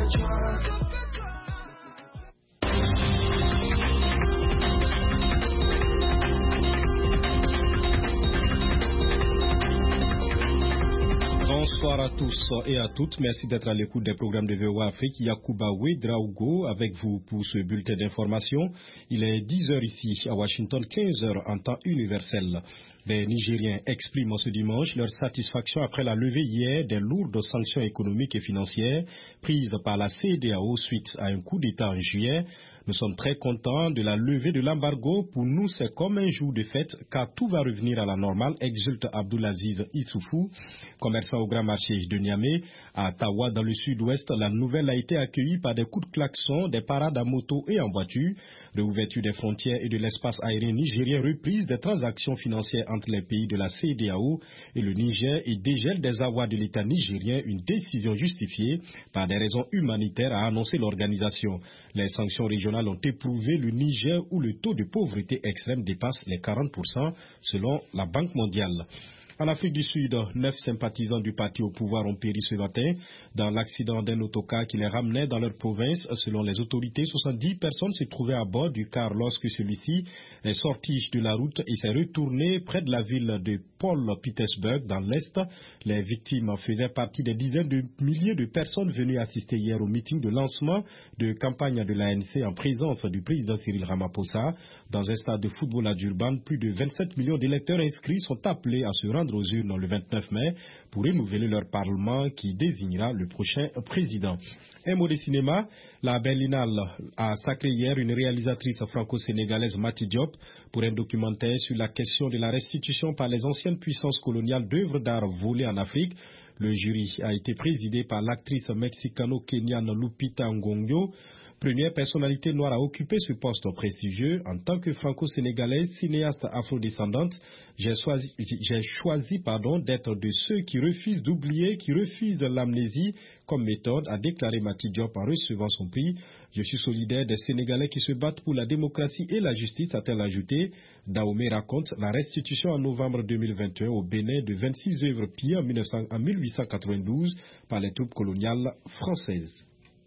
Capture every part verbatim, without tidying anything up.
Bonsoir à tous et à toutes. Merci d'être à l'écoute des programmes de V O A Afrique. Yacouba Ouedraogo avec vous pour ce bulletin d'information. Il est dix heures ici à Washington, quinze heures en temps universel. Les Nigériens expriment ce dimanche leur satisfaction après la levée hier des lourdes sanctions économiques et financières prises par la C E D A O suite à un coup d'État en juillet. Nous sommes très contents de la levée de l'embargo. Pour nous, c'est comme un jour de fête car tout va revenir à la normale, exulte Abdoulaziz Issoufou, commerçant au grand marché de Niamey. À Tawa, dans le sud-ouest, la nouvelle a été accueillie par des coups de klaxon, des parades à moto et en voiture, réouverture des frontières et de l'espace aérien nigérien, reprise des transactions financières entre les pays de la C E D A O et le Niger et dégel des avoirs de l'État nigérien, une décision justifiée par des raisons humanitaires, a annoncé l'organisation. Les sanctions régionales ont éprouvé le Niger où le taux de pauvreté extrême dépasse les quarante pour cent selon la Banque mondiale. En Afrique du Sud, neuf sympathisants du parti au pouvoir ont péri ce matin dans l'accident d'un autocar qui les ramenait dans leur province. Selon les autorités, soixante-dix personnes se trouvaient à bord du car lorsque celui-ci est sorti de la route et s'est retourné près de la ville de Paul Petersburg dans l'Est. Les victimes faisaient partie des dizaines de milliers de personnes venues assister hier au meeting de lancement de campagne de l'A N C en présence du président Cyril Ramaphosa. Dans un stade de football à Durban, plus de vingt-sept millions d'électeurs inscrits sont appelés à se rendre aux urnes le vingt-neuf mai pour renouveler leur parlement qui désignera le prochain président. Un mot de cinéma, la Berlinale a sacré hier une réalisatrice franco-sénégalaise, Mati Diop, pour un documentaire sur la question de la restitution par les anciennes puissances coloniales d'œuvres d'art volées en Afrique. Le jury a été présidé par l'actrice mexicano-kenyane Lupita Ngongyo, première personnalité noire à occuper ce poste prestigieux. En tant que franco-sénégalaise, cinéaste afrodescendante, j'ai choisi, j'ai choisi pardon, d'être de ceux qui refusent d'oublier, qui refusent l'amnésie comme méthode, a déclaré Mati Diop en recevant son prix. Je suis solidaire des Sénégalais qui se battent pour la démocratie et la justice, a-t-elle ajouté. Dahomey raconte la restitution en novembre deux mille vingt et un au Bénin de vingt-six œuvres pillées en mille huit cent quatre-vingt-douze par les troupes coloniales françaises.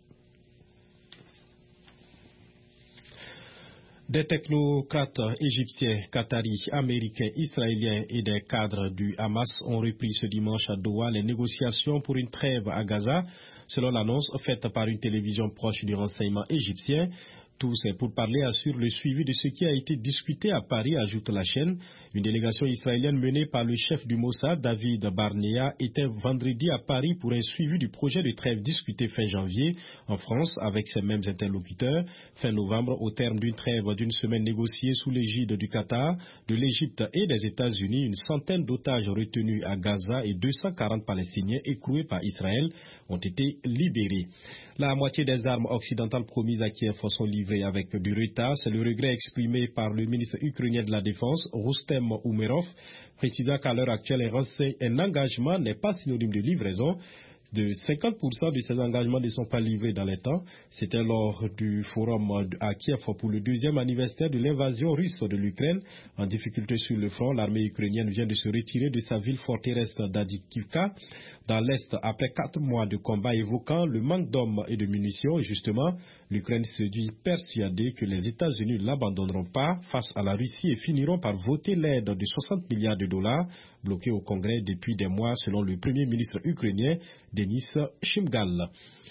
Des technocrates égyptiens, qataris, américains, israéliens et des cadres du Hamas ont repris ce dimanche à Doha les négociations pour une trêve à Gaza, selon l'annonce faite par une télévision proche du renseignement égyptien. Tout c'est pour parler assure le suivi de ce qui a été discuté à Paris, ajoute la chaîne. Une délégation israélienne menée par le chef du Mossad, David Barnea, était vendredi à Paris pour un suivi du projet de trêve discuté fin janvier en France avec ces mêmes interlocuteurs. Fin novembre, au terme d'une trêve d'une semaine négociée sous l'égide du Qatar, de l'Égypte et des États-Unis, une centaine d'otages retenus à Gaza et deux cent quarante Palestiniens écroués par Israël ont été libérés. La moitié des armes occidentales promises à Kiev sont livrées avec du retard. C'est le regret exprimé par le ministre ukrainien de la Défense, Rustem Umerov, précisant qu'à l'heure actuelle, un engagement n'est pas synonyme de livraison. De cinquante pour cent de ces engagements ne sont pas livrés dans les temps. C'était lors du forum à Kiev pour le deuxième anniversaire de l'invasion russe de l'Ukraine. En difficulté sur le front, l'armée ukrainienne vient de se retirer de sa ville forteresse d'Adikivka dans l'Est après quatre mois de combat, évoquant le manque d'hommes et de munitions. Et justement, l'Ukraine se dit persuadée que les États-Unis ne l'abandonneront pas face à la Russie et finiront par voter l'aide de soixante milliards de dollars bloquée au Congrès depuis des mois, selon le premier ministre ukrainien, Denis Shmyhal.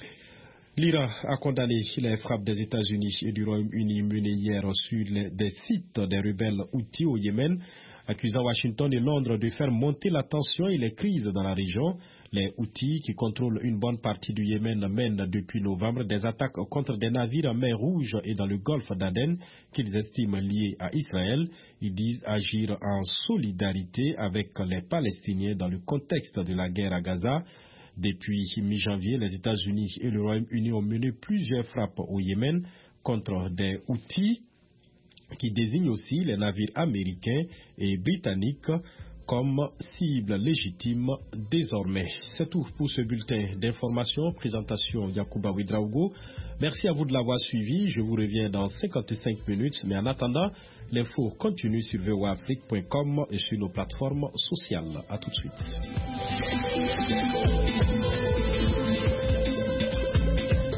L'Iran a condamné les frappes des États-Unis et du Royaume-Uni menées hier sur les, des sites des rebelles Houthis au Yémen, accusant Washington et Londres de faire monter la tension et les crises dans la région. Les Houthis, qui contrôlent une bonne partie du Yémen, mènent depuis novembre des attaques contre des navires en mer Rouge et dans le golfe d'Aden qu'ils estiment liés à Israël. Ils disent agir en solidarité avec les Palestiniens dans le contexte de la guerre à Gaza. Depuis mi-janvier, les États-Unis et le Royaume-Uni ont mené plusieurs frappes au Yémen contre des Houthis qui désignent aussi les navires américains et britanniques comme cible légitime désormais. C'est tout pour ce bulletin d'information. Présentation Yacouba Ouedraogo. Merci à vous de l'avoir suivi. Je vous reviens dans cinquante-cinq minutes. Mais en attendant, l'info continue sur v o a afrique point com et sur nos plateformes sociales. À tout de suite.